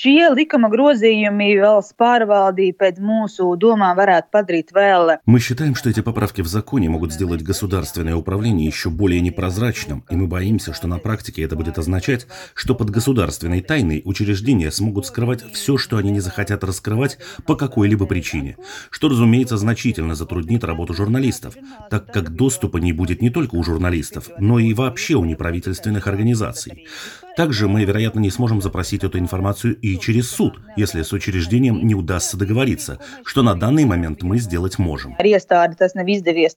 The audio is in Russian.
Šie likuma grozījumi valsts pārvaldību pēc mūsu domām varētu padarīt vēl. Мы считаем, что эти поправки в законе могут сделать государственное управление еще более непрозрачным, и мы боимся, что на практике это будет означать, что под государственной тайной учреждения смогут скрывать все, что они не захотят раскрывать по какой-либо причине, что, разумеется, значительно затруднит работу журналистов, так как доступа не будет не только у журналистов, но и вообще у неправительственных организаций. Также мы, вероятно, не сможем запросить эту информацию и через суд, если с учреждением не удастся договориться, что на данный момент мы сделать можем.